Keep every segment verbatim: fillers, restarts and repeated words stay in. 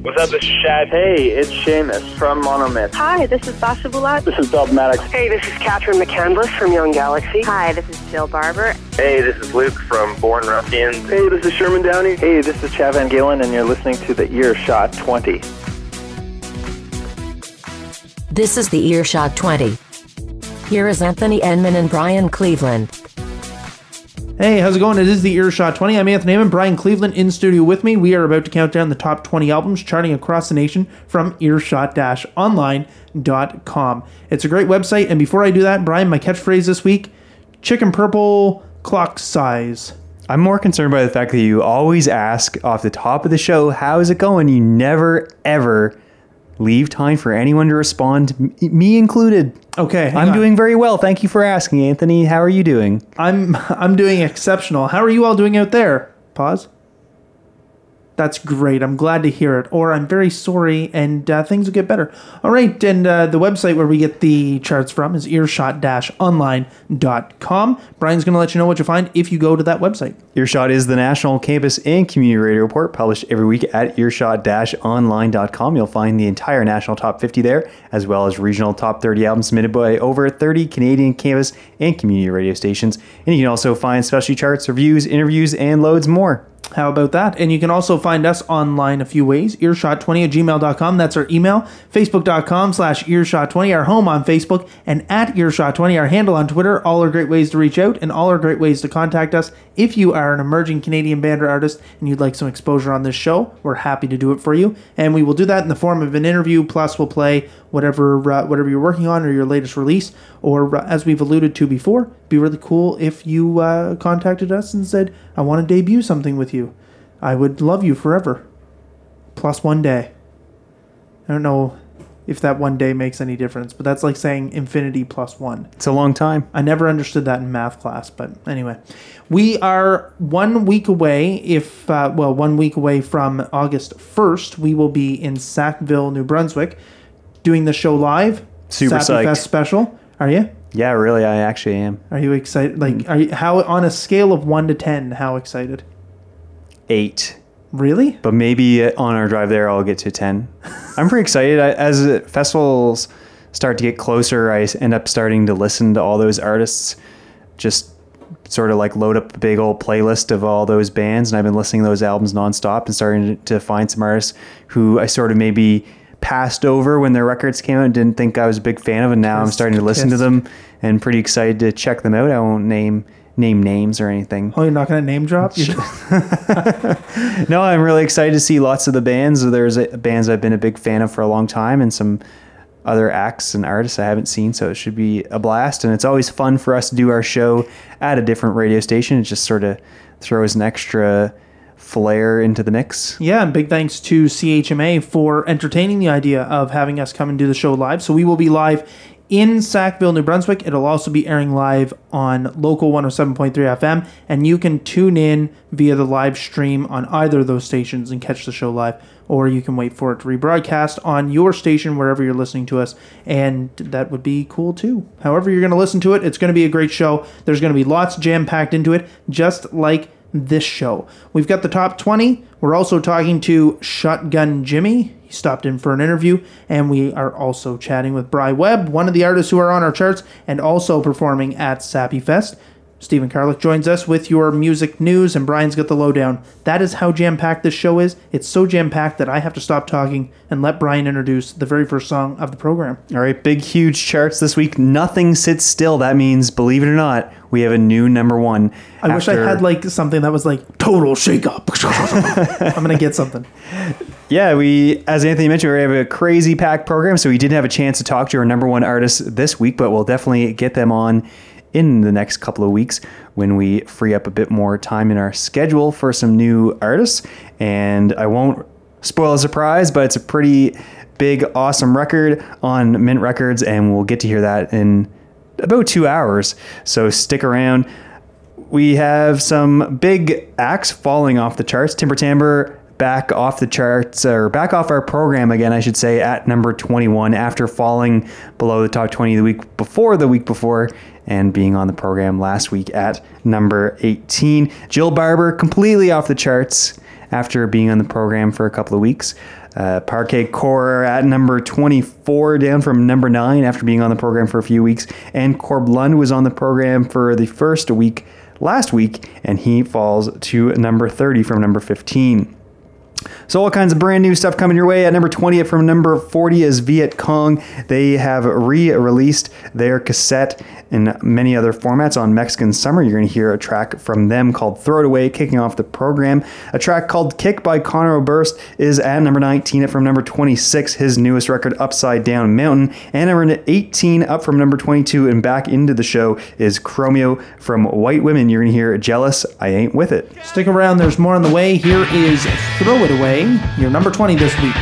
What's up, this is Shad. Hey, it's Seamus from Monomyth. Hi, this is Sasha Bulat. This is Dogmatic. Hey, this is Catherine McCandless from Young Galaxy. Hi, this is Jill Barber. Hey, this is Luke from Born Ruffians. Hey, this is Sherman Downey. Hey, this is Chad Van Galen, and you're listening to the Earshot twenty. This is the Earshot twenty. Here is Anthony Enman and Brian Cleveland. Hey, how's it going? It is the Earshot twenty. I'm Anthony Enman, Brian Cleveland in studio with me. We are about to count down the top twenty albums charting across the nation from earshot dash online dot com. It's a great website, and before I do that, Brian, my catchphrase this week, chicken purple clock size. I'm more concerned by the fact that you always ask off the top of the show, how is it going? You never, ever leave time for anyone to respond, me included. Okay, hang I'm on. doing very well. Thank you for asking, Anthony. How are you doing? I'm I'm doing exceptional. How are you all doing out there? Pause. That's great. I'm glad to hear it. Or I'm very sorry, and uh, things will get better. All right, and uh, the website where we get the charts from is earshot dash online dot com. Brian's going to let you know what you find if you go to that website. Earshot is the national campus and community radio report published every week at earshot dash online dot com. You'll find the entire national top fifty there, as well as regional top thirty albums submitted by over thirty Canadian campus and community radio stations. And you can also find specialty charts, reviews, interviews, and loads more. How about that? And you can also find us online a few ways. earshot twenty at gmail dot com. That's our email. Facebook dot com slash earshot twenty, our home on Facebook. And at earshot twenty, our handle on Twitter. All are great ways to reach out and all are great ways to contact us. If you are an emerging Canadian band or artist and you'd like some exposure on this show, we're happy to do it for you. And we will do that in the form of an interview. Plus, we'll play whatever uh, whatever you're working on or your latest release. Or uh, as we've alluded to before, it'd be really cool if you uh, contacted us and said, I want to debut something with you. I would love you forever. Plus one day. I don't know if that one day makes any difference, but that's like saying infinity plus one. It's a long time. I never understood that in math class, but anyway. We are one week away, if, uh, well, one week away from August first. We will be in Sackville, New Brunswick, doing the show live. Super Sappy psyched. Fest special. Are you? Yeah, really, I actually am. Are you excited? Like, are you, how, on a scale of one to ten, how excited? Eight. Really? But maybe on our drive there, I'll get to ten. I'm pretty excited. I, as festivals start to get closer, I end up starting to listen to all those artists. Just sort of like load up a big old playlist of all those bands. And I've been listening to those albums nonstop and starting to, to find some artists who I sort of maybe passed over when their records came out and didn't think I was a big fan of. And now I'm starting to listen to them and pretty excited to check them out. I won't name... name names or anything. Oh, you're not going to name drop? No, I'm really excited to see lots of the bands. There's a, bands I've been a big fan of for a long time and some other acts and artists I haven't seen, so it should be a blast. And it's always fun for us to do our show at a different radio station. It just sort of throws an extra flair into the mix. Yeah, and big thanks to C H M A for entertaining the idea of having us come and do the show live. So we will be live in Sackville, New Brunswick. It'll also be airing live on Local one oh seven point three F M, and you can tune in via the live stream on either of those stations and catch the show live, or you can wait for it to rebroadcast on your station wherever you're listening to us, and that would be cool too. However you're going to listen to it, it's going to be a great show. There's going to be lots jam-packed into it, just like this show. We've got the top twenty. We're also talking to Shotgun Jimmy. He stopped in for an interview, and we are also chatting with Bry Webb, one of the artists who are on our charts and also performing at Sappy Fest. Stephen Carlick joins us with your music news, and Brian's got the lowdown. That is how jam-packed this show is. It's so jam-packed that I have to stop talking and let Brian introduce the very first song of the program. All right, big, huge charts this week. Nothing sits still. That means, believe it or not, we have a new number one. I after... wish I had like something that was like total shake-up. I'm going to get something. Yeah, we, as Anthony mentioned, we have a crazy packed program, so we didn't have a chance to talk to our number one artists this week, but we'll definitely get them on in the next couple of weeks when we free up a bit more time in our schedule for some new artists. And I won't spoil a surprise, but it's a pretty big, awesome record on Mint Records, and we'll get to hear that in about two hours. So stick around. We have some big acts falling off the charts. Timber Timbre back off the charts, or back off our program again, I should say, at number twenty-one after falling below the top twenty the week before the week before and being on the program last week at number eighteen. Jill Barber completely off the charts after being on the program for a couple of weeks. Uh, Parquet Core at number twenty-four, down from number nine after being on the program for a few weeks. And Corb Lund was on the program for the first week last week, and he falls to number thirty from number fifteen. So all kinds of brand new stuff coming your way. At number twenty from number forty is Viet Cong. They have re-released their cassette in many other formats on Mexican Summer. You're going to hear a track from them called Throw It Away, kicking off the program. A track called Kick by Connor Oberst is at number nineteen. Up from number twenty-six, his newest record, Upside Down Mountain. And number eighteen, up from number twenty-two and back into the show, is Chromeo from White Women. You're going to hear Jealous, I Ain't With It. Stick around, there's more on the way. Here is Throw It Away, your number twenty this week.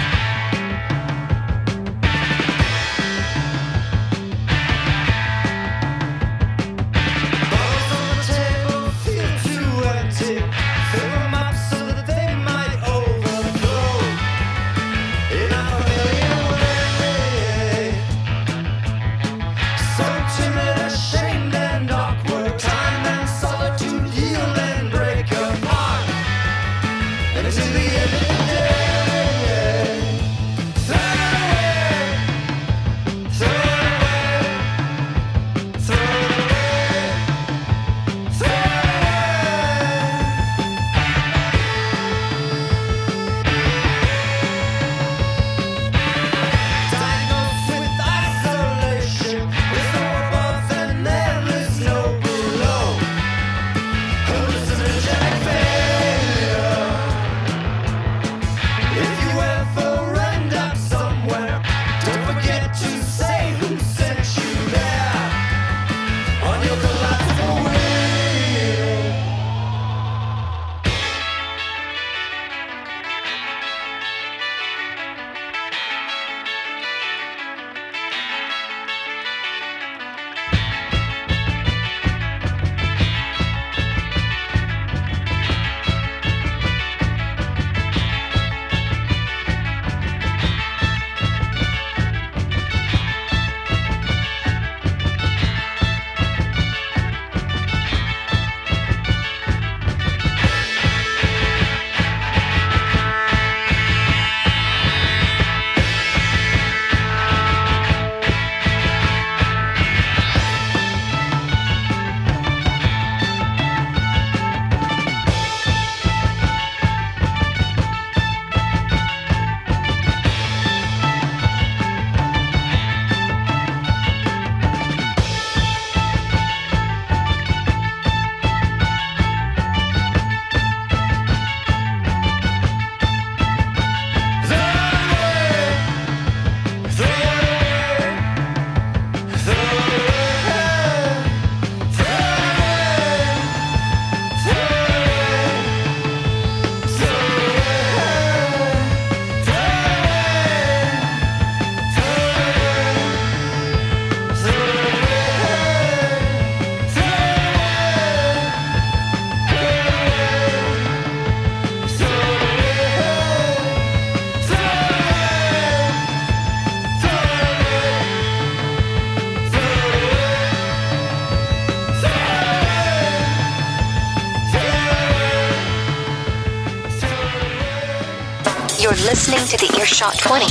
You're listening to the Earshot twenty.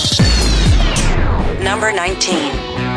Number nineteen.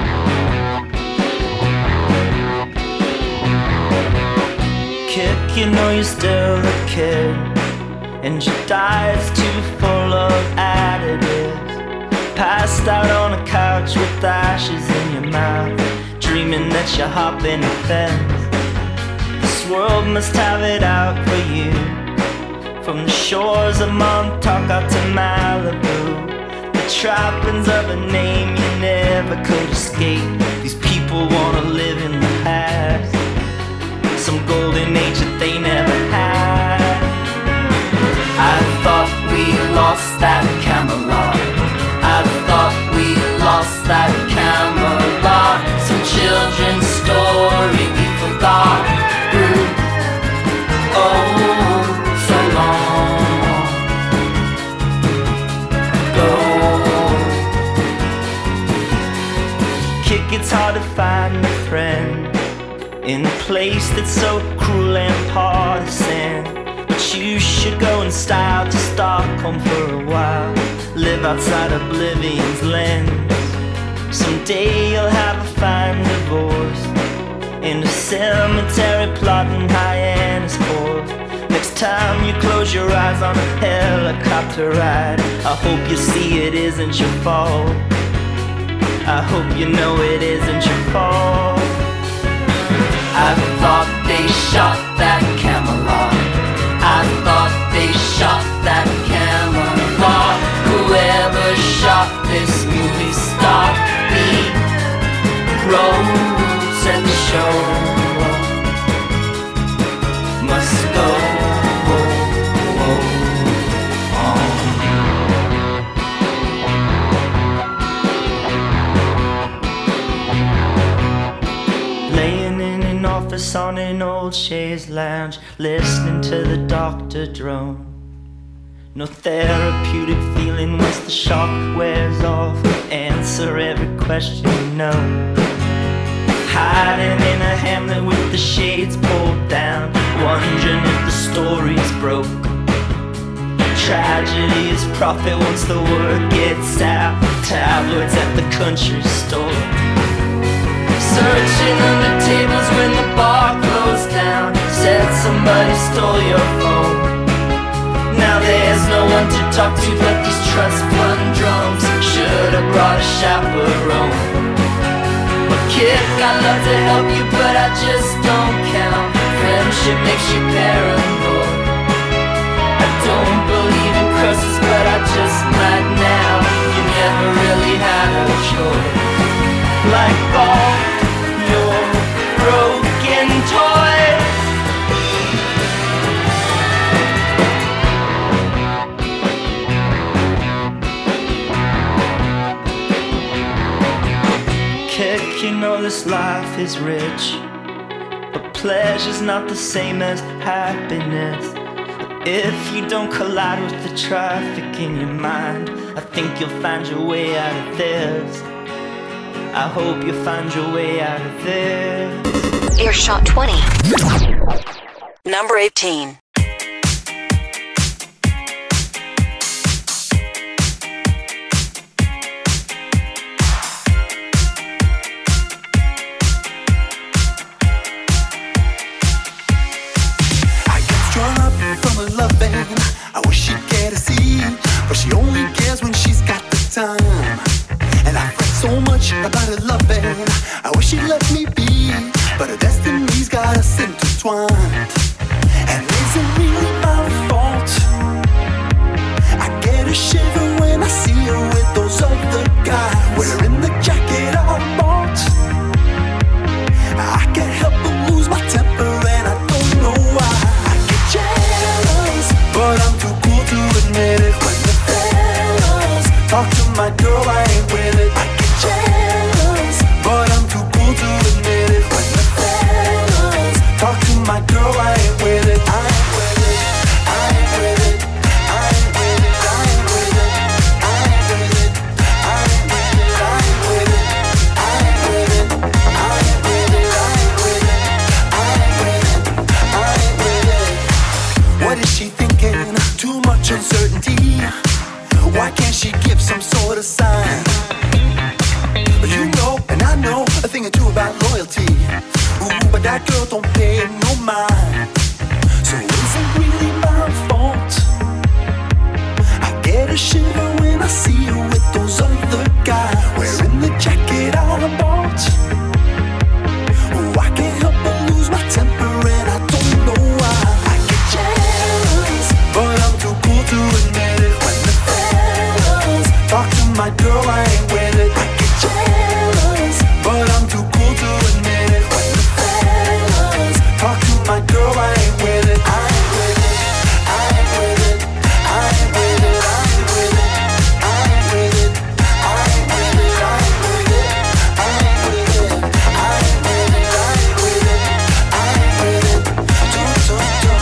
Kick, you know you're still a kid, and your diet's too full of additives. Passed out on a couch with ashes in your mouth, dreaming that you're hopping a fence. This world must have it out for you. From the shores of Montauk out to Malibu, the trappings of a name you never could escape. These people wanna live in the past, some golden age that they never had. I thought we lost that Camelot, I thought we lost that Camelot. Some children's story we forgot. Ooh. Oh, so long ago. Kick, it's hard to find a friend in a place that's so cruel and partisan, but you should go in style to Stockholm for a while. Live outside oblivion's lens. Someday you'll have a fine divorce in a cemetery plotting Hyannis Court. Next time you close your eyes on a helicopter ride, I hope you see it isn't your fault. I hope you know it isn't your fault. I thought they shot that Camelot. I thought they shot that Camelot. Whoever shot this movie stopped me. Roads and the show must go on. Laying in an office on an old chaise lounge, listening to the doctor drone. No therapeutic feeling once the shock wears off. Answer every question you know. Hiding in a hamlet with the shades pulled down, wondering if the story's broke. Tragedy is profit once the word gets out. Tabloids at the country store. Searching under tables when the bar closed down. Said somebody stole your phone. Now there's no one to talk to but these trust fund drums. Should've brought a chaperone. But kid, I'd love to help you but I just don't count. Friendship makes you paranoid. I don't believe in curses but I just might now. You never really had a choice. Like all your broken toys. Kick, you know this life is rich, but pleasure's not the same as happiness. If you don't collide with the traffic in your mind, I think you'll find your way out of this. I hope you find your way out of this. Earshot twenty. Number eighteen. I wish she'd get to see, but she only cares when she's got the time. And I fret so much about her loving. I wish she'd let me be, but her destiny's got us intertwined. And is it really my fault? I get a shiver when I see her with those other guys, wearing the jacket I bought. I can't help but lose my temper and I don't know why. I get jealous, but I'm too cool to admit it. When the fellas talk to my girl, I ain't with it. I get jealous, but I'm too cool to admit it. When the fellas talk to my girl, I ain't with it. I ain't with it. I ain't with it. I ain't with it. I ain't with it. I ain't with it. I ain't with it. I ain't with it. I ain't with it. I ain't with it. I ain't with it. I ain't with it. I ain't with it. What is she thinking? Too much uncertainty. Why can't she give some sort of sign? You know, and I know a thing or two about loyalty. Ooh, but that girl don't pay no mind. So is it really my fault? I get a shiver when I see her with those other guys, wearing the jacket I bought. Ooh, I can't help but lose my temper and I don't know why. I get jealous, but I'm too cool to admit it. When the fellas talk to my girl, I ain't with it. I get jealous, but I'm too cool to admit it. When the fellas talk to my girl, I ain't with it. I ain't with it. I ain't with it. I ain't with it. I ain't with it. I ain't with it. I ain't with it. I ain't with it. I ain't with it. I ain't with it. I ain't with it. I ain't with it. Do do do.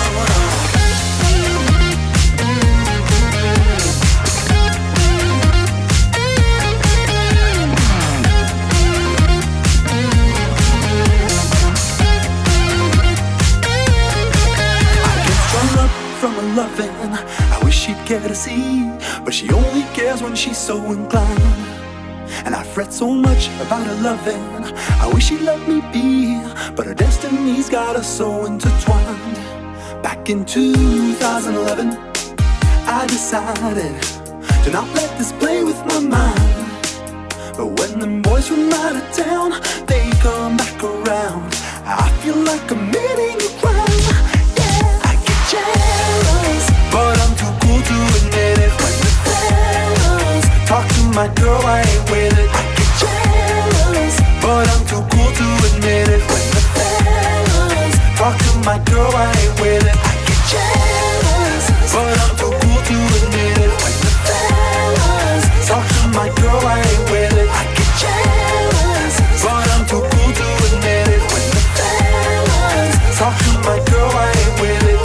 cares when she's so inclined. And I fret so much about her loving. I wish she'd let me be, but her destiny's got us so intertwined. Back in two thousand eleven, I decided to not let this play with my mind. But when them boys from out of town, they come back around, I feel like committing a crime. Yeah, I get jealous, but I'm too cool to admit it. When the fellas talk to my girl, I ain't with it. I get jealous, but I'm too cool to admit it. When the fellas talk to my girl, I ain't with it. I get jealous, but I'm too cool to admit it. When the fellas talk to my girl, I ain't with it. I get jealous, but I'm too cool to admit it. When the fellas talk to my girl, I ain't with it.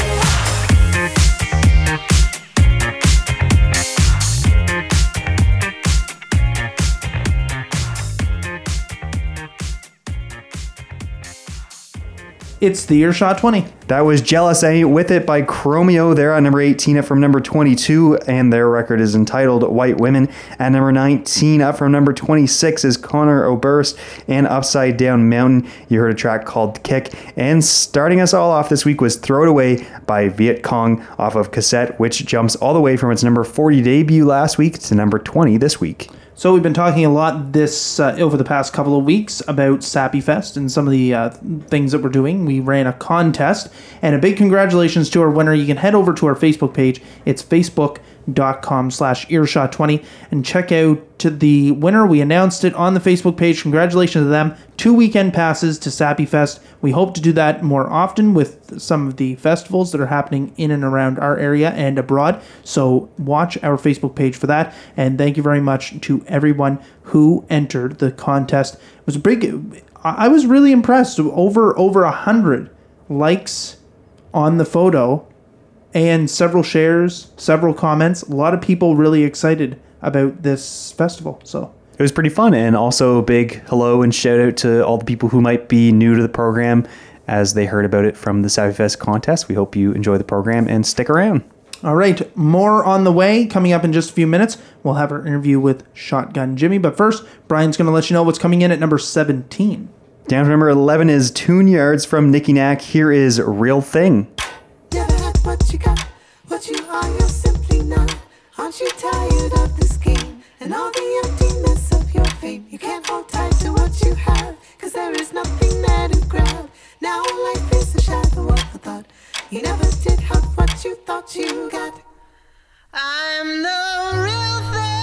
It's the Earshot twenty. That was Jealous Ain't With It by Chromeo. They're on number eighteen, up from number twenty-two, and their record is entitled White Women. At number nineteen, up from number twenty-six, is Conor Oberst and Upside Down Mountain. You heard a track called Kick. And starting us all off this week was Throw It Away by Viet Cong off of Cassette, which jumps all the way from its number forty debut last week to number twenty this week. So we've been talking a lot this uh, over the past couple of weeks about Sappy Fest and some of the uh, things that we're doing. We ran a contest, and a big congratulations to our winner. You can head over to our Facebook page. It's facebook.com slash earshot 20 and check out to the winner. We announced it on the Facebook page. Congratulations to them. Two weekend passes to Sappy Fest. We hope to do that more often with some of the festivals that are happening in and around our area and abroad. So watch our Facebook page for that. And thank you very much to everyone who entered the contest. It was a big, I was really impressed. Over, over a hundred likes on the photo and several shares, several comments. A lot of people really excited about this festival. So it was pretty fun, and also a big hello and shout out to all the people who might be new to the program as they heard about it from the Sappy Fest contest. We hope you enjoy the program and stick around. All right, more on the way. Coming up in just a few minutes, we'll have our interview with Shotgun Jimmy. But first, Brian's going to let you know what's coming in at number seventeen. Down to number eleven is Tune Yards from Nicky Knack. Here is Real Thing. Never had what you got, what you are, you're simply not. Aren't you tired of this game and all the emptiness of your fame? You can't hold tight to what you have, cause there is nothing there to grab. Now life is a shadow of a thought. You never did have what you thought you got. I'm the real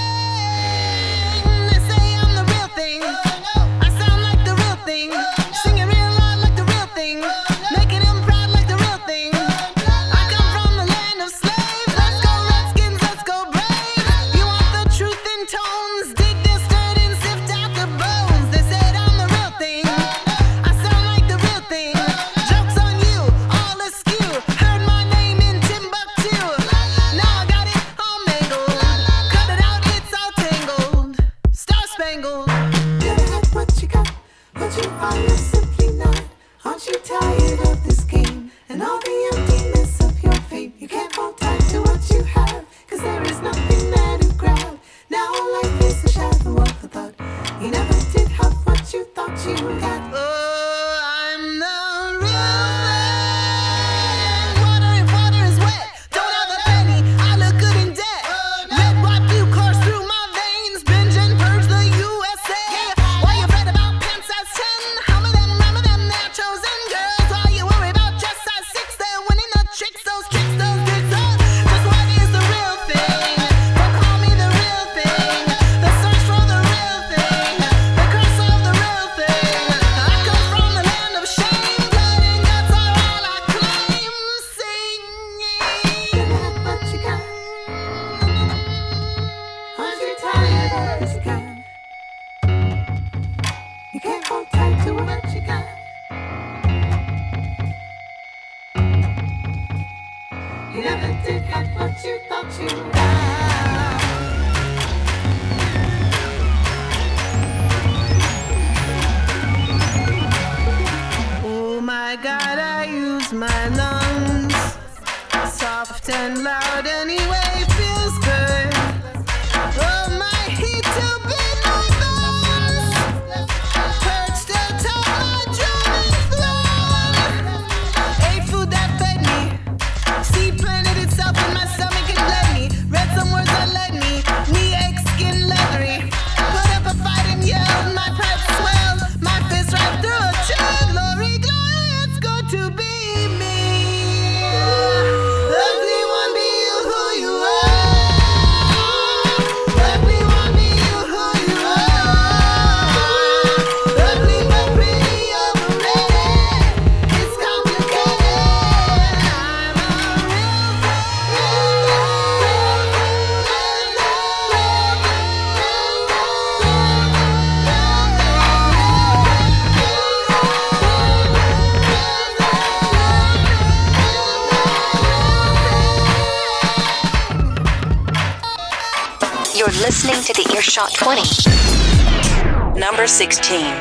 thing. They say I'm the real thing. I sound like the real thing. Singing real loud like the real thing. Making him proud like the real thing. I come from the land of slaves. Let's go Redskins, let's go Braves. You want the truth in tones. Dig this dirt and sift out the bones. They said I'm the real thing. I sound like the real thing. Jokes on you, all askew. Heard my name in Timbuktu. Now I got it all mangled. Cut it out, it's all tangled. Star Spangled. Never had what you got, what you are, you're simply not. Aren't you tired of this game and all the emptiness of your fame? You can't hold tight to what you have, cause there is nothing there to grab. Now life is a shadow of a thought. You never did have what you thought you got. Oh, I'm the real thing. Water if water is wet. Don't have a penny, I look good in debt. Red, white, blue course through my veins. Binge and purge the U S A. Why you read about pants size ten? How many them, how many them, they're chosen girls. Why you worry about just size six? They're winning the tricks, those tricks, those tricks. Oh, just what is the real thing? Don't call me the real thing. The search for the real thing. The curse of the real thing. I come from the land of shame. Blood and guts are all I claim. Singing. Never had what you got. Aren't you tired of this game? You can't hold tight to what you got. You never did have what you thought you got. Oh my God, I use my lungs. Soft and loud anyway, feels good. Oh, listening to the Earshot twenty. Number sixteen.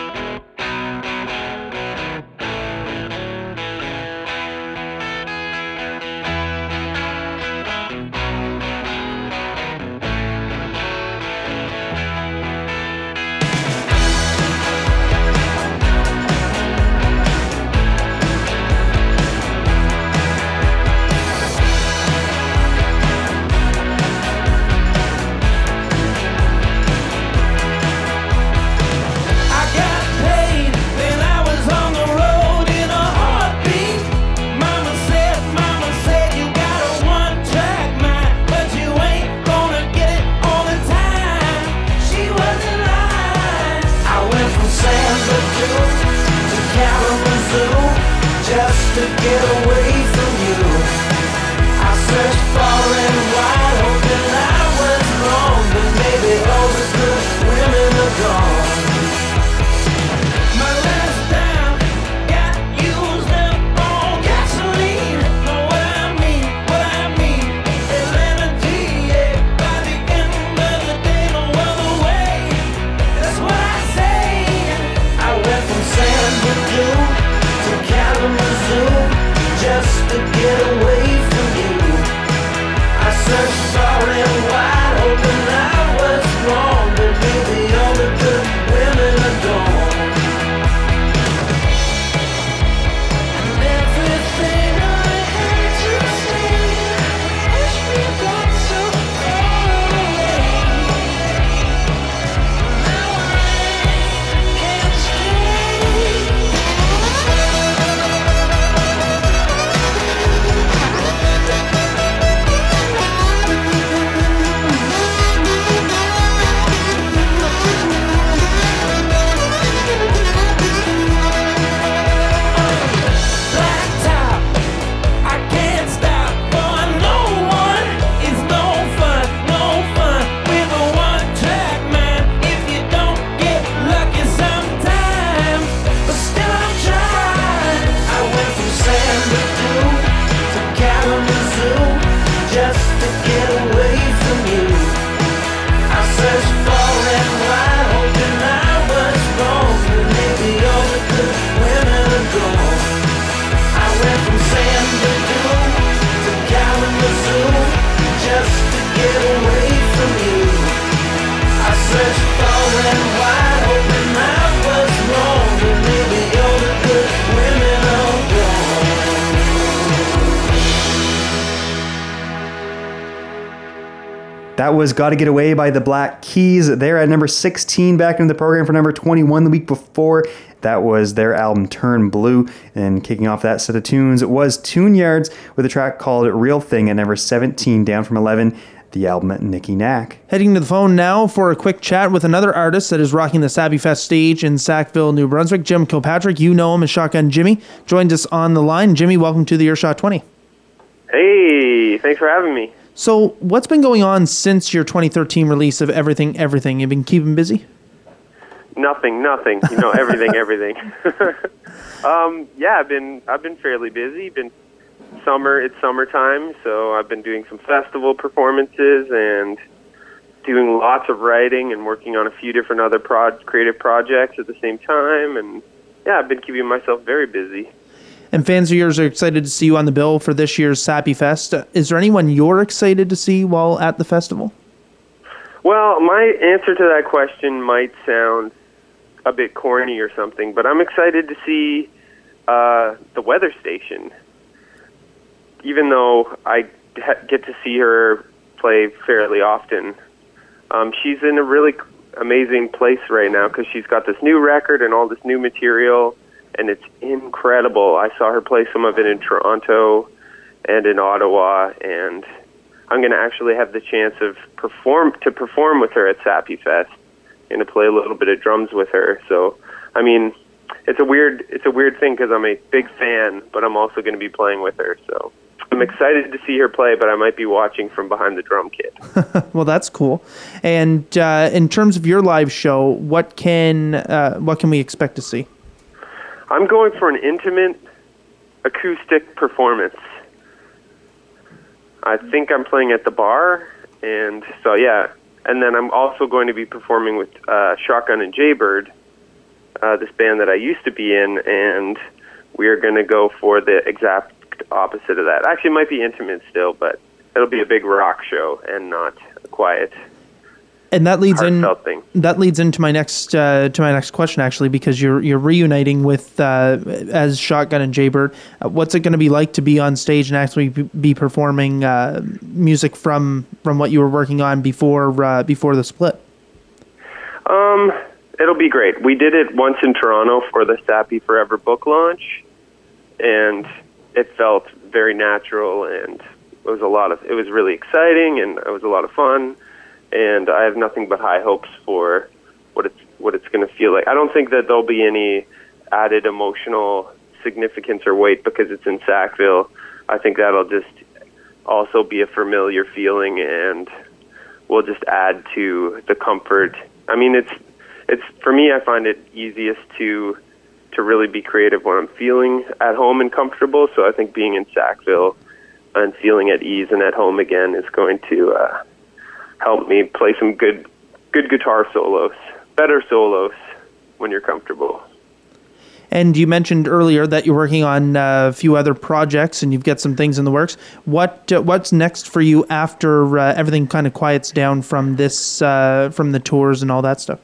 That was Gotta Get Away by the Black Keys. They're at number sixteen, back into the program for number twenty-one the week before. That was their album Turn Blue. And kicking off that set of tunes was Tune Yards with a track called Real Thing at number seventeen, down from eleven, the album Nicky Knack. Heading to the phone now for a quick chat with another artist that is rocking the Sappy Fest stage in Sackville, New Brunswick, Jim Kilpatrick. You know him as Shotgun Jimmy. Joined us on the line. Jimmy, welcome to the Earshot twenty. Hey, thanks for having me. So, what's been going on since your twenty thirteen release of Everything, Everything? You've been keeping busy? Nothing, nothing. You know, everything, everything. um, yeah, I've been I've been fairly busy. Been summer. It's summertime, so I've been doing some festival performances and doing lots of writing and working on a few different other pro- creative projects at the same time. And yeah, I've been keeping myself very busy. And fans of yours are excited to see you on the bill for this year's Sappy Fest. Is there anyone you're excited to see while at the festival? Well, my answer to that question might sound a bit corny or something, but I'm excited to see uh, the Weather Station. Even though I ha- get to see her play fairly often, um, she's in a really amazing place right now because she's got this new record and all this new material, and it's incredible. I saw her play some of it in Toronto and in Ottawa, and I'm going to actually have the chance of perform to perform with her at Sappy Fest and to play a little bit of drums with her. So, I mean, it's a weird it's a weird thing because I'm a big fan, but I'm also going to be playing with her. So I'm excited to see her play, but I might be watching from behind the drum kit. Well, that's cool. And uh, in terms of your live show, what can uh, what can we expect to see? I'm going for an intimate acoustic performance. I think I'm playing at the bar, and so yeah, and then I'm also going to be performing with uh, Shotgun and Jaybird, uh, this band that I used to be in, and we are going to go for the exact opposite of that. Actually, it might be intimate still, but it'll be a big rock show and not a quiet. And that leads in. Thing. That leads into my next uh, to my next question, actually, because you're you're reuniting with uh, as Shotgun and Jaybird. Uh, what's it going to be like to be on stage and actually be performing uh, music from from what you were working on before uh, before the split? Um, it'll be great. We did it once in Toronto for the Sappy Forever book launch, and it felt very natural, and it was a lot of. It was really exciting, and it was a lot of fun. And I have nothing but high hopes for what it's what it's going to feel like. I don't think that there'll be any added emotional significance or weight because it's in Sackville. I think that'll just also be a familiar feeling, and will just add to the comfort. I mean, it's it's for me. I find it easiest to to really be creative when I'm feeling at home and comfortable. So I think being in Sackville and feeling at ease and at home again is going to. Uh, help me play some good good guitar solos, better solos when you're comfortable. And you mentioned earlier that you're working on uh, a few other projects and you've got some things in the works. What uh, what's next for you after uh, everything kind of quiets down from this uh, from the tours and all that stuff?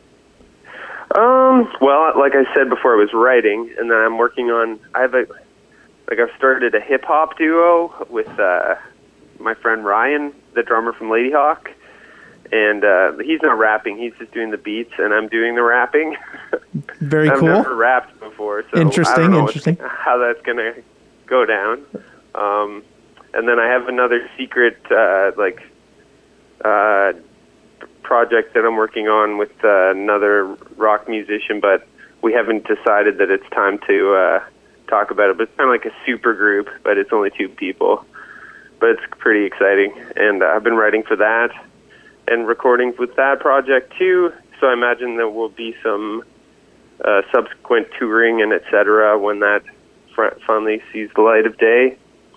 Um, well, like I said before, I was writing, and then I'm working on. I have a like I've started a hip hop duo with uh, my friend Ryan, the drummer from Ladyhawk. And uh, he's not rapping; he's just doing the beats, and I'm doing the rapping. Very I've cool. I've never rapped before, so interesting. I don't know interesting. What, how that's gonna go down. Um, and then I have another secret, uh, like, uh, project that I'm working on with uh, another rock musician, but we haven't decided that it's time to uh, talk about it. But it's kind of like a super group, but it's only two people. But it's pretty exciting, and uh, I've been writing for that. And recording with that project too, so I imagine there will be some uh, subsequent touring and et cetera when that fr- finally sees the light of day.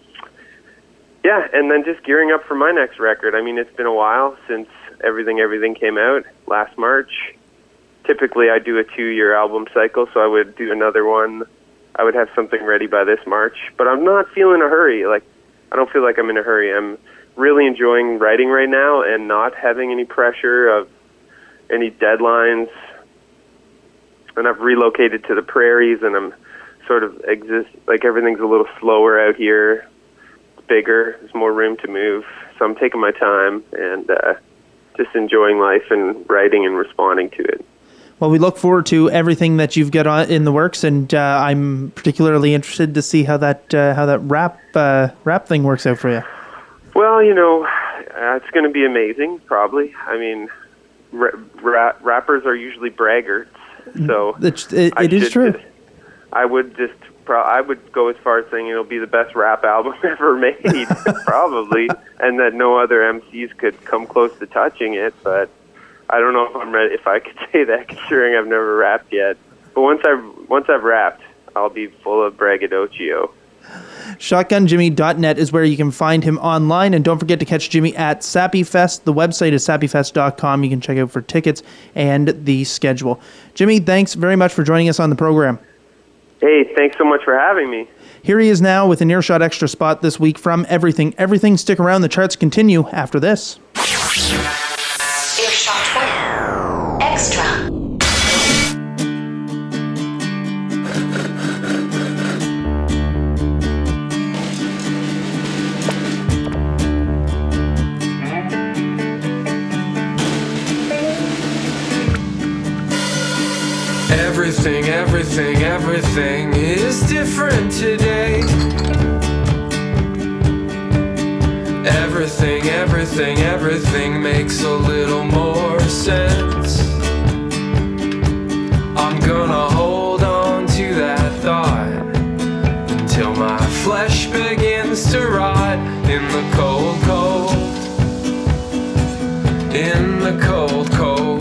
Yeah, and then just gearing up for my next record. I mean, it's been a while since Everything Everything came out last March. Typically, I do a two-year album cycle, so I would do another one. I would have something ready by this March, but I'm not feeling a hurry. Like, I don't feel like I'm in a hurry. I'm really enjoying writing right now and not having any pressure of any deadlines. And I've relocated to the prairies, and I'm sort of exist like everything's a little slower out here. It's bigger. There's more room to move. So I'm taking my time and uh, just enjoying life and writing and responding to it. Well, we look forward to everything that you've got on, in the works, and uh, I'm particularly interested to see how that uh, how that rap uh, rap thing works out for you. Well, you know, uh, it's going to be amazing, probably. I mean, ra- ra- rappers are usually braggarts, so it's, it, it is true. Just, I would just, pro- I would go as far as saying it'll be the best rap album ever made, probably, and that no other M Cs could come close to touching it. But I don't know if I'm ready, if I could say that, considering I've never rapped yet. But once I've once I've rapped, I'll be full of braggadocio. shotgun jimmy dot net is where you can find him online, and don't forget to catch Jimmy at SappyFest. The website is sappy fest dot com. You can check out for tickets and the schedule. Jimmy, thanks very much for joining us on the program. Hey, thanks so much for having me. Here he is now with an Earshot Extra spot this week from Everything Everything. Stick around, the charts continue after this. Earshot Extra. Everything, everything, everything is different today. Everything, everything, everything makes a little more sense. I'm gonna hold on to that thought until my flesh begins to rot in the cold, cold, in the cold, cold.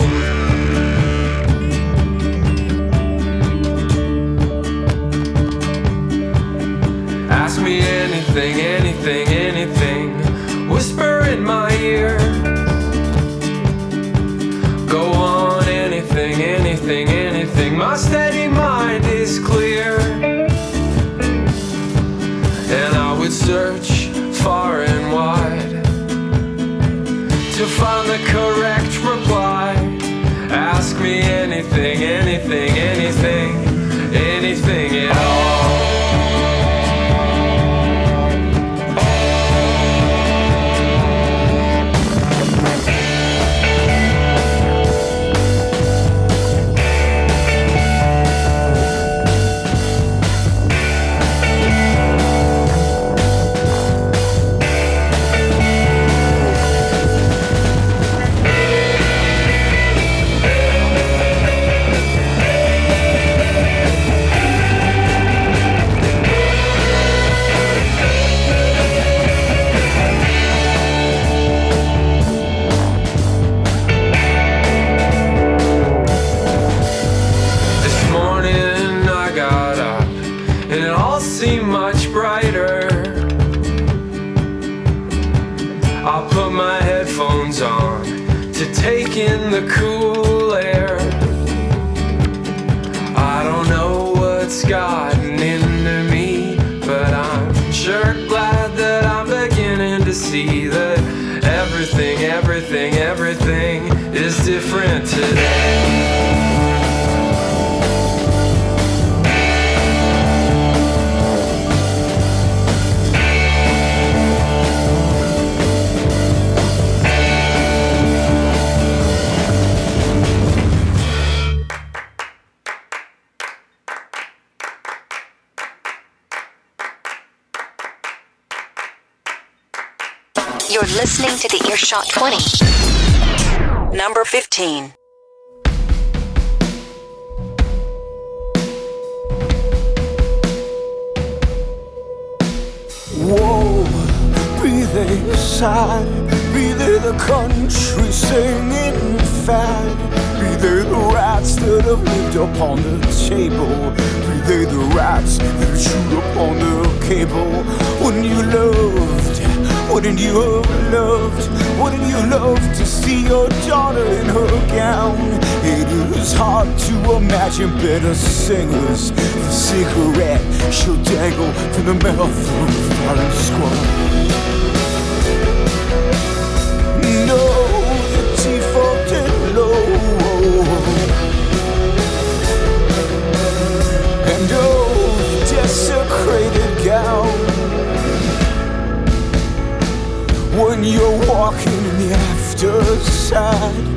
Ask me anything, anything, anything. Whisper in my ear. anything, anything, anything. My steady mind is clear, and I would search far and wide to find the correct reply. Ask me anything, anything, anything, anything at all. Take in the cool air. I don't know what's gotten into me, but I'm sure glad that I'm beginning to see that everything, everything, everything is different today. You're listening to the Earshot twenty. Number fifteen. Whoa, breathe a sigh, breathe the country singing fad, breathe the rats that have lived upon the table, breathe the rats that shoot upon the cable. When you loved, wouldn't you have loved, wouldn't you love to see your daughter in her gown? It is hard to imagine better singers. The cigarette she'll dangle from the mouth of a foreign squad. No, the defaulted low, and oh, the desecrated gown. When you're walking in the afterside,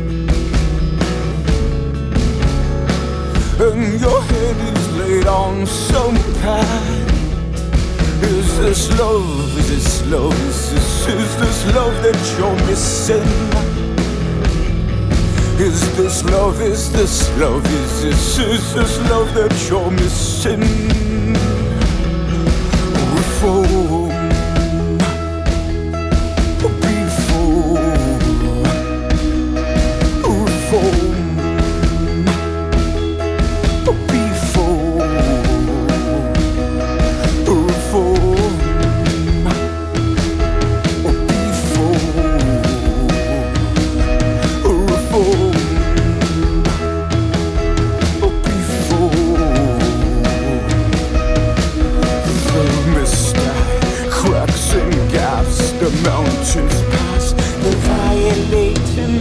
and your head is laid on some pad. Is this love, is this love, is this, is this love that you're missing? Is this love, is this love, is this, is this love that you're missing? Reform. The mountains pass, the violating.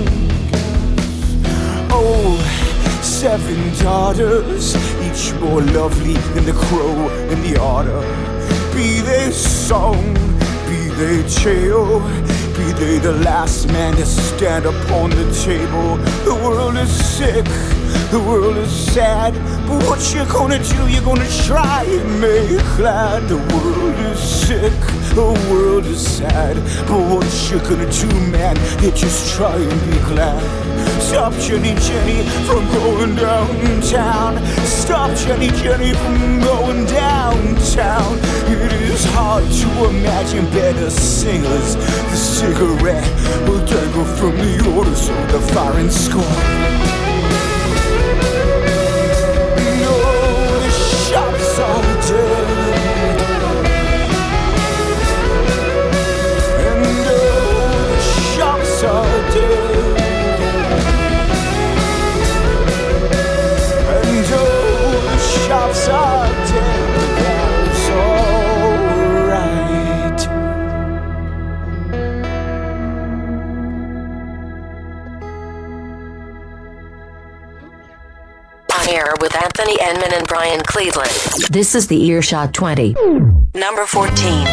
Oh, seven daughters, each more lovely than the crow and the otter. Be they song, be they jail, be they the last man to stand upon the table. The world is sick, the world is sad, but what you gonna do? You're gonna try and make glad. The world is sick, the world is sad, but what you gonna do, man? You just try and be glad. Stop Jenny Jenny from going downtown. Stop Jenny Jenny from going downtown. It is hard to imagine better singers. The cigarette will dangle from the orders of the firing squad. Shops are dead, and all the shops are dead. On Air with Anthony Enman and Brian Cleveland. This is the Earshot twenty. Number fourteen.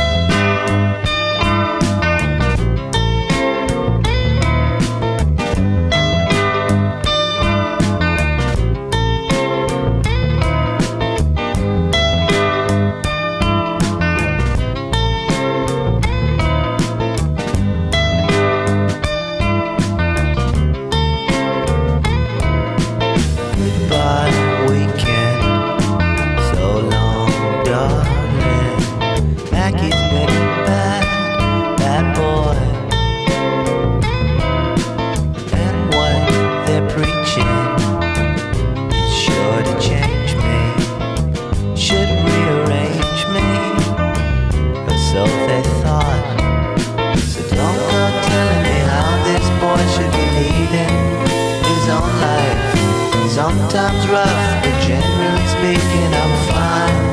Sometimes rough, but generally speaking, I'm fine.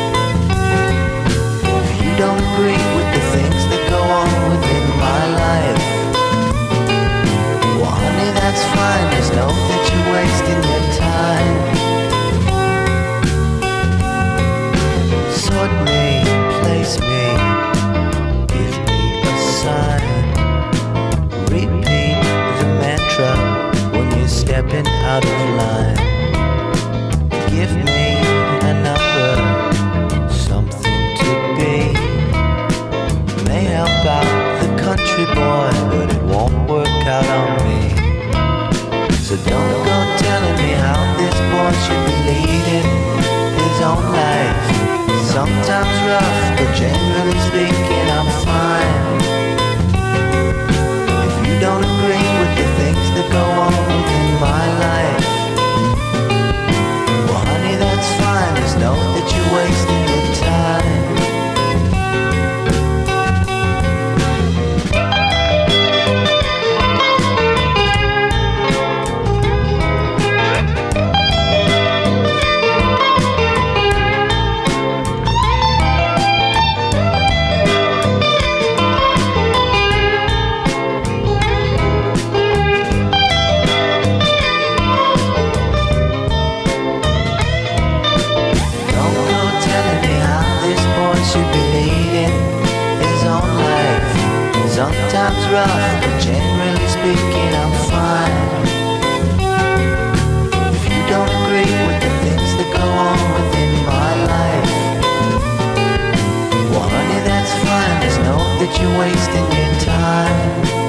If you don't agree with the things that go on within my life, well, honey, that's fine. Just know that you're wasting your time. Sort me, place me, give me a sign. Repeat the mantra when you're stepping out of line. Give me a number, something to be. May help out the country boy, but it won't work out on me. So don't go telling me how this boy should be leading his own life. Sometimes rough, but generally speaking, I'm fine. If you don't agree with the things that go on within my life, well, honey, that's fine. Just know that you're wasting your time. Sometimes rough, but generally speaking, I'm fine. If you don't agree with the things that go on within my life, well, honey, that's fine. Just know that you're wasting your time.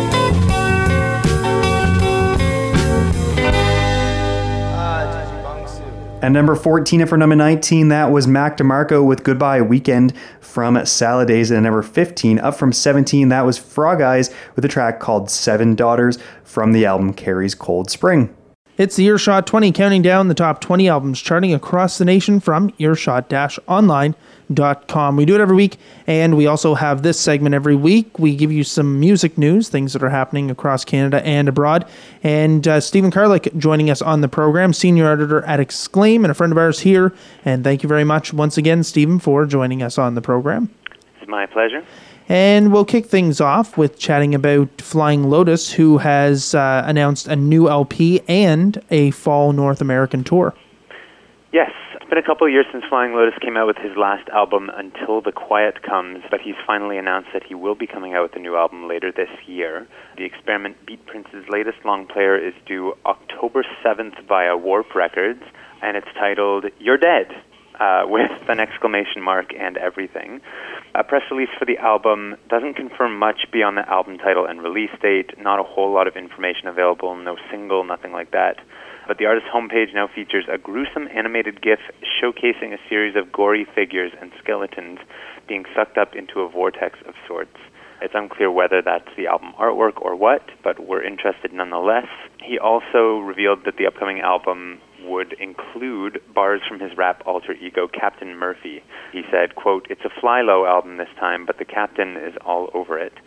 And number fourteen, and for number nineteen, that was Mac DeMarco with Goodbye Weekend from Salad Days. And number fifteen, up from seventeen, that was Frog Eyes with a track called Seven Daughters from the album Carrie's Cold Spring. It's the Earshot twenty, counting down the top twenty albums charting across the nation from earshot dash online dot com. We do it every week, and we also have this segment every week. We give you some music news, things that are happening across Canada and abroad. And uh, Stephen Karlik joining us on the program, senior editor at Exclaim and a friend of ours here. And thank you very much once again, Stephen, for joining us on the program. It's my pleasure. And we'll kick things off with chatting about Flying Lotus, who has uh, announced a new L P and a fall North American tour. Yes, it's been a couple of years since Flying Lotus came out with his last album, Until the Quiet Comes, but he's finally announced that he will be coming out with a new album later this year. The Experiment Beat Prince's latest long player is due October seventh via Warp Records, and it's titled You're Dead, uh, with an exclamation mark and everything. A press release for the album doesn't confirm much beyond the album title and release date. Not a whole lot of information available, no single, nothing like that. But the artist's homepage now features a gruesome animated GIF showcasing a series of gory figures and skeletons being sucked up into a vortex of sorts. It's unclear whether that's the album artwork or what, but we're interested nonetheless. He also revealed that the upcoming album would include bars from his rap alter ego, Captain Murphy. He said, quote, "It's a fly-low album this time, but the Captain is all over it."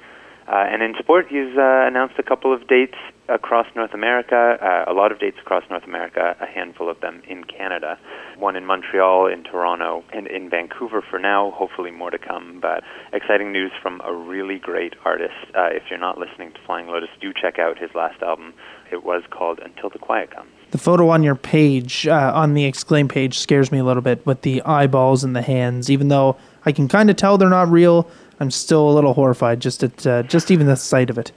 Uh, and in sport, he's uh, announced a couple of dates across North America, uh, a lot of dates across North America, a handful of them in Canada, one in Montreal, in Toronto, and in Vancouver for now, hopefully more to come. But exciting news from a really great artist. Uh, if you're not listening to Flying Lotus, do check out his last album. It was called Until the Quiet Comes. The photo on your page, uh, on the Exclaim page, scares me a little bit with the eyeballs and the hands. Even though I can kind of tell they're not real, I'm still a little horrified just at uh, just even the sight of it.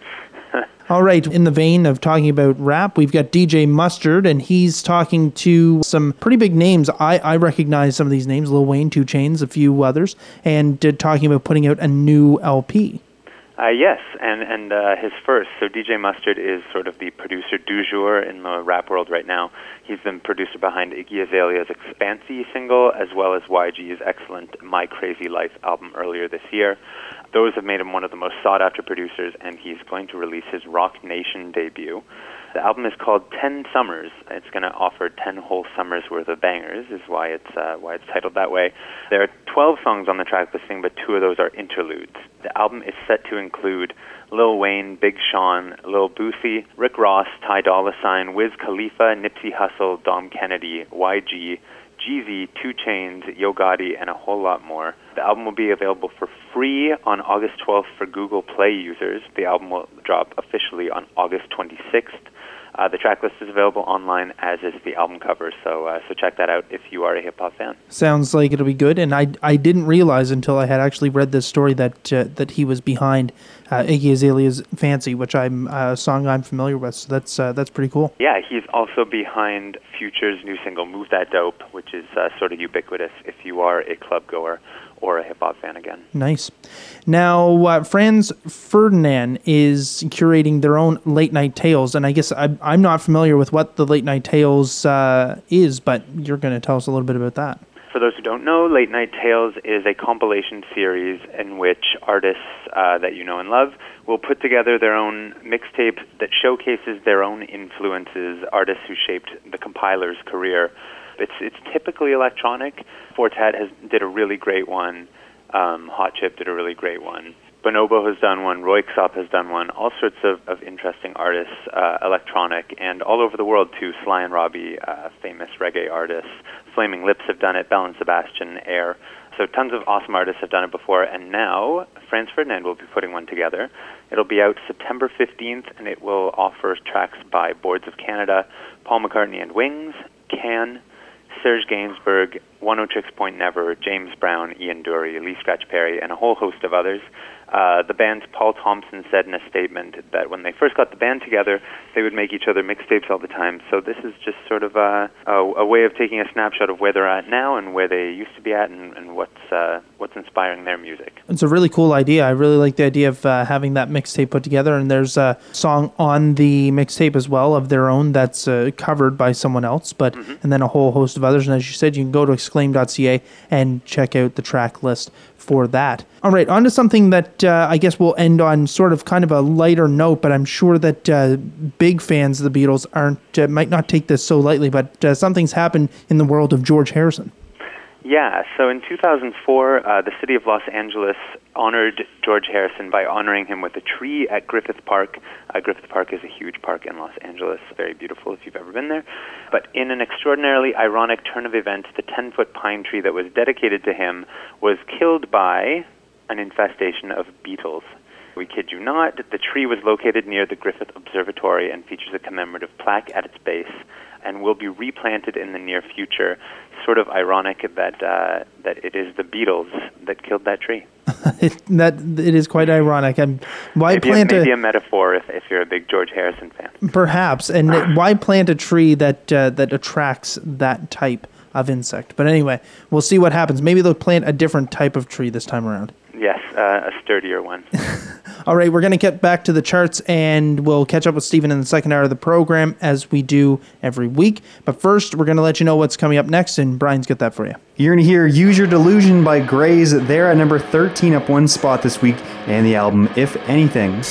All right, in the vein of talking about rap, we've got D J Mustard, and he's talking to some pretty big names. I, I recognize some of these names, Lil Wayne, two Chainz, a few others, and uh, talking about putting out a new L P. Uh, yes, and, and uh, his first. So D J Mustard is sort of the producer du jour in the rap world right now. He's the producer behind Iggy Azalea's Expansi single, as well as Y G's excellent My Crazy Life album earlier this year. Those have made him one of the most sought-after producers, and he's going to release his Rock Nation debut. The album is called Ten Summers. It's going to offer ten whole summers worth of bangers, is why it's uh, why it's titled that way. There are twelve songs on the track listing, but two of those are interludes. The album is set to include Lil Wayne, Big Sean, Lil Boosie, Rick Ross, Ty Dolla $ign, Wiz Khalifa, Nipsey Hussle, Dom Kennedy, Y G, Jeezy, two Chainz, Yo Gotti, and a whole lot more. The album will be available for free on August twelfth for Google Play users. The album will drop officially on August twenty-sixth. Uh, the track list is available online, as is the album cover, so uh, so check that out if you are a hip-hop fan. Sounds like it'll be good, and I, I didn't realize until I had actually read this story that uh, that he was behind uh, Iggy Azalea's Fancy, which I'm uh, a song I'm familiar with, so that's uh, that's pretty cool. Yeah, he's also behind Future's new single, Move That Dope, which is uh, sort of ubiquitous if you are a club goer or a hip-hop fan again. Nice. Now, uh, Franz Ferdinand is curating their own Late Night Tales, and I guess I, I'm not familiar with what the Late Night Tales uh, is, but you're going to tell us a little bit about that. For those who don't know, Late Night Tales is a compilation series in which artists uh, that you know and love will put together their own mixtape that showcases their own influences, artists who shaped the compiler's career. It's it's typically electronic. Fortet has did a really great one. Um, Hot Chip did a really great one. Bonobo has done one. Royksop has done one. All sorts of, of interesting artists, uh, electronic, and all over the world too. Sly and Robbie, uh, famous reggae artists. Flaming Lips have done it. Belle and Sebastian, Air. So tons of awesome artists have done it before, and now Franz Ferdinand will be putting one together. It'll be out September fifteenth, and it will offer tracks by Boards of Canada, Paul McCartney and Wings, Can, Serge Gainsbourg, one oh six point Never, James Brown, Ian Dury, Lee Scratch Perry, and a whole host of others. Uh, the band's Paul Thompson said in a statement that when they first got the band together, they would make each other mixtapes all the time. So this is just sort of a, a, a way of taking a snapshot of where they're at now and where they used to be at, and, and what's uh, what's inspiring their music. It's a really cool idea. I really like the idea of uh, having that mixtape put together, and there's a song on the mixtape as well of their own that's uh, covered by someone else, but mm-hmm. and then a whole host of others. And as you said, you can go to exclaim dot c a and check out the track list for that. All right, on to something that uh, I guess we'll end on sort of kind of a lighter note, but I'm sure that uh, big fans of the Beatles aren't uh, might not take this so lightly, but uh, something's happened in the world of George Harrison. Yeah, so in two thousand four, uh, the city of Los Angeles honored George Harrison by honoring him with a tree at Griffith Park. Uh, Griffith Park is a huge park in Los Angeles, very beautiful if you've ever been there. But in an extraordinarily ironic turn of events, the ten-foot pine tree that was dedicated to him was killed by an infestation of beetles. We kid you not, the tree was located near the Griffith Observatory and features a commemorative plaque at its base and will be replanted in the near future. Sort of ironic that uh, that it is the Beatles that killed that tree. it, that it is quite ironic. I'm, why maybe plant a, maybe a, a metaphor if, if you're a big George Harrison fan? Perhaps, and why plant a tree that uh, that attracts that type of insect? But anyway, we'll see what happens. Maybe they'll plant a different type of tree this time around. Yes, uh, a sturdier one. All right, we're going to get back to the charts, and we'll catch up with Stephen in the second hour of the program, as we do every week. But first, we're going to let you know what's coming up next, and Brian's got that for you. You're going to hear Use Your Delusion by Grays. They're at number thirteen, up one spot this week, and the album If Anything.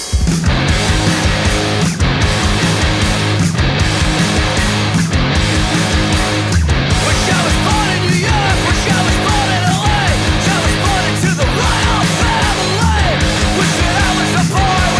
Wish that I was a boy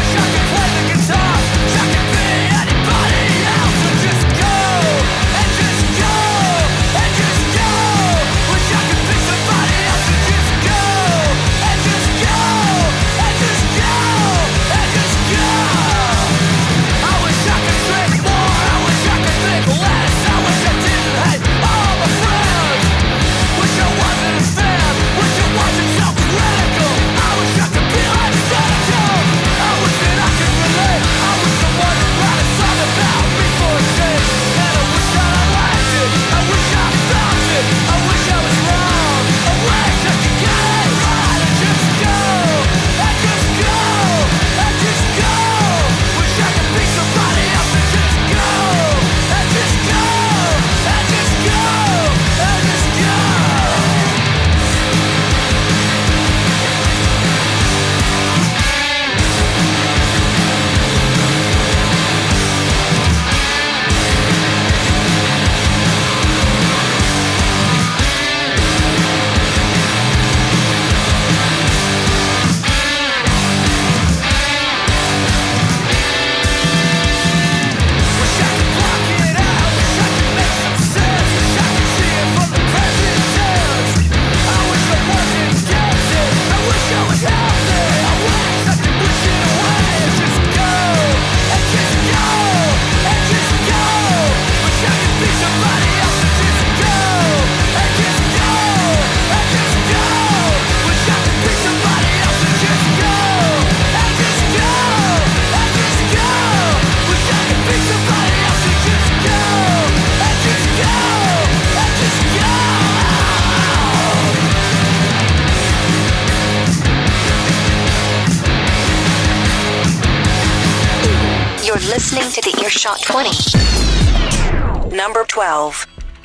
listening to the Earshot twenty. Number twelve.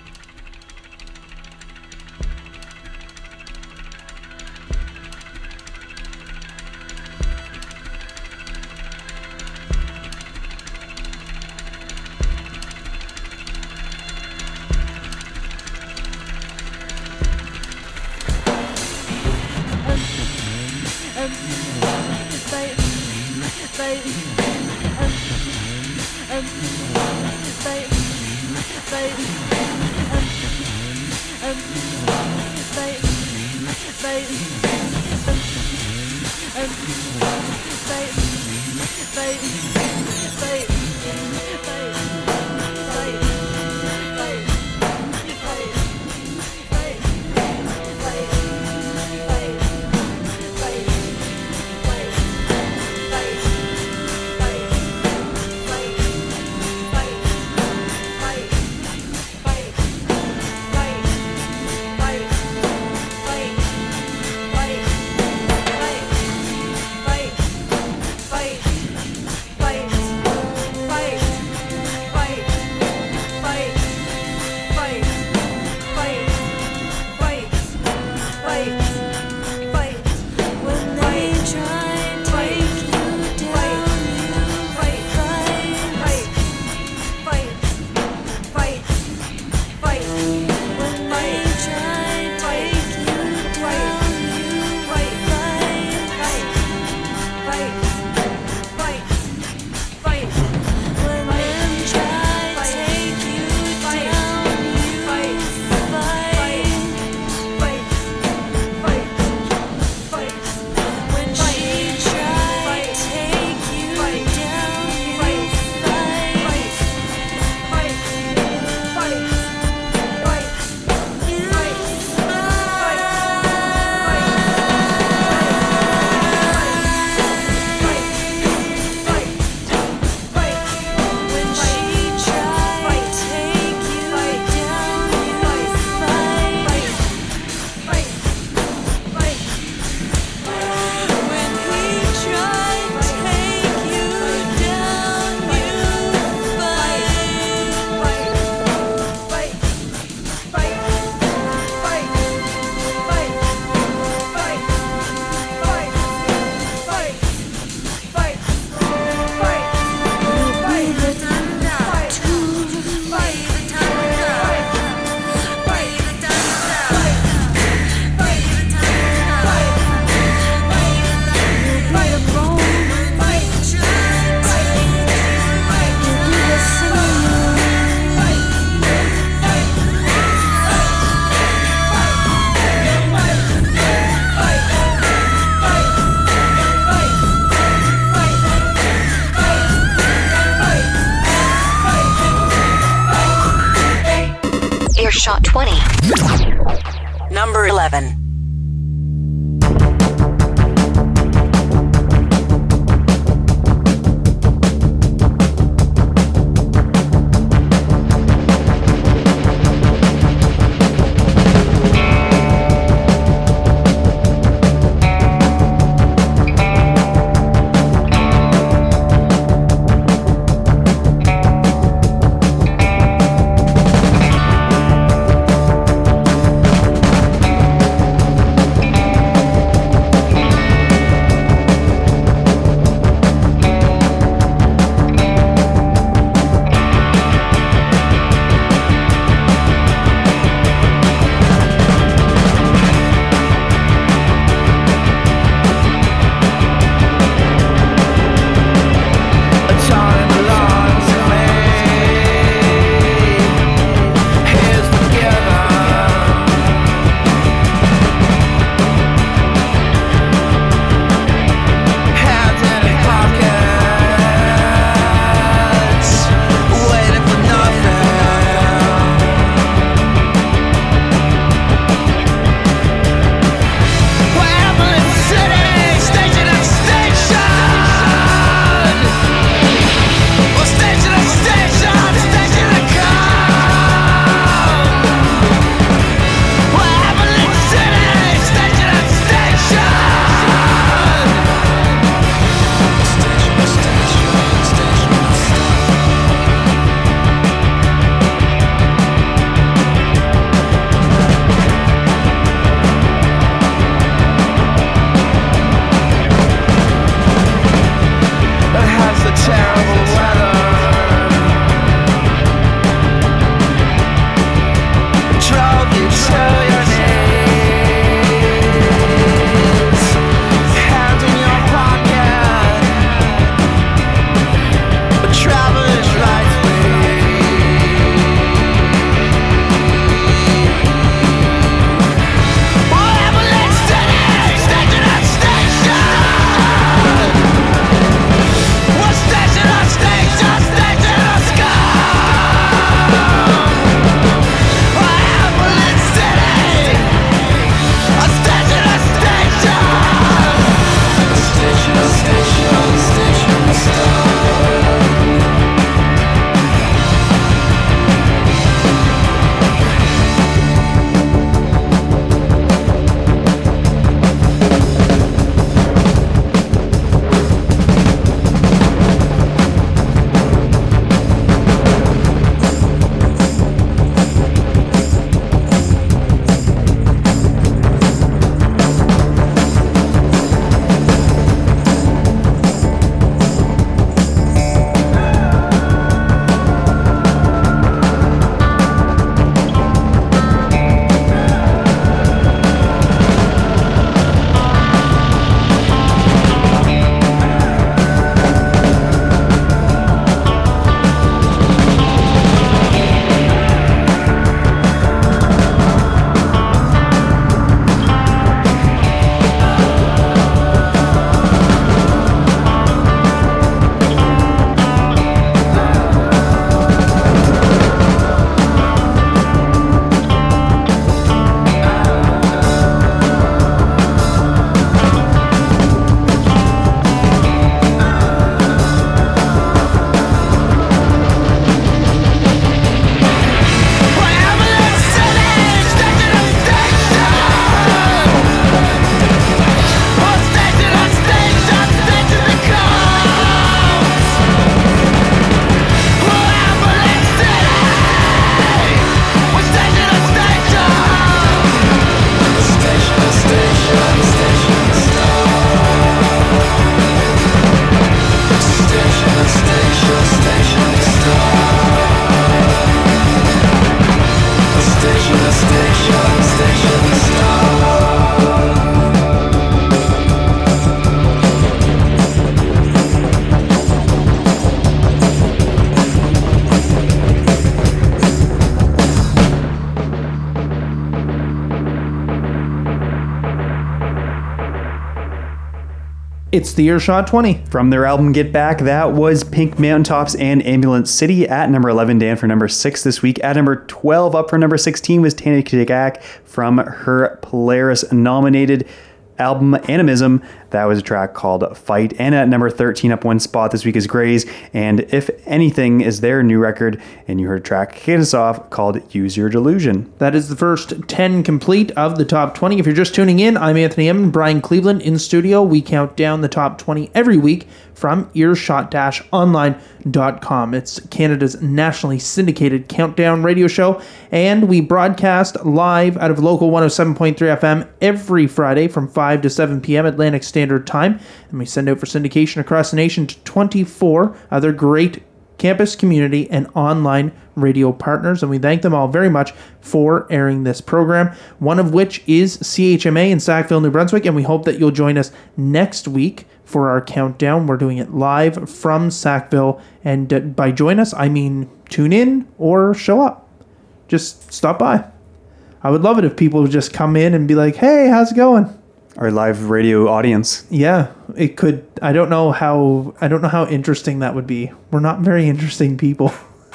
Earshot twenty. Number eleven. It's the Earshot twenty. From their album Get Back, that was Pink Mountaintops and Ambulance City. At number eleven, Dan for number six this week. At number twelve, up for number sixteen, was Tanya Tagak from her Polaris-nominated album Animism. That was a track called Fight. And at number thirteen, up one spot this week, is Grays. And If Anything is their new record. And you heard a track kick us off called Use Your Delusion. That is the first ten complete of the top twenty. If you're just tuning in, I'm Anthony Emmon, Brian Cleveland in studio. We count down the top twenty every week from earshot dash online dot com. It's Canada's nationally syndicated countdown radio show, and we broadcast live out of local one oh seven point three F M every Friday from five to seven p.m. Atlantic Standard Time, and we send out for syndication across the nation to twenty-four other great campus, community, and online radio partners, and we thank them all very much for airing this program, one of which is C H M A in Sackville, New Brunswick, and we hope that you'll join us next week for our countdown. We're doing it live from Sackville, and uh, by join us, I mean tune in or show up. Just stop by. I would love it if people would just come in and be like, hey, how's it going? Our live radio audience. Yeah, it could. I don't know how. I don't know how interesting that would be. We're not very interesting people.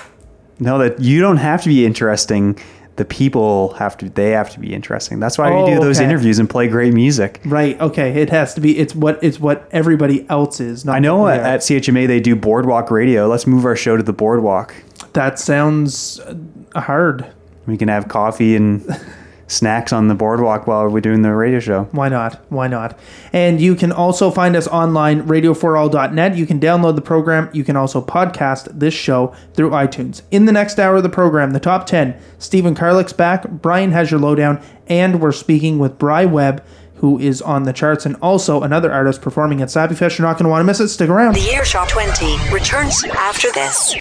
No, that you don't have to be interesting. The people have to. They have to be interesting. That's why Oh, we do those okay. interviews and play great music. Right. Okay. It has to be. It's what. It's what everybody else is. Not I know what at, we are. at C H M A they do Boardwalk Radio. Let's move our show to the Boardwalk. That sounds uh, hard. We can have coffee and snacks on the boardwalk while we're doing the radio show. Why not? Why not? And you can also find us online, radio for all dot net. You can download the program. You can also podcast this show through iTunes. In the next hour of the program, the top ten, Stephen Carlick's back. Brian has your lowdown. And we're speaking with Bry Webb, who is on the charts, and also another artist performing at Sappy Fest. You're not going to want to miss it. Stick around. The Earshot twenty returns after this.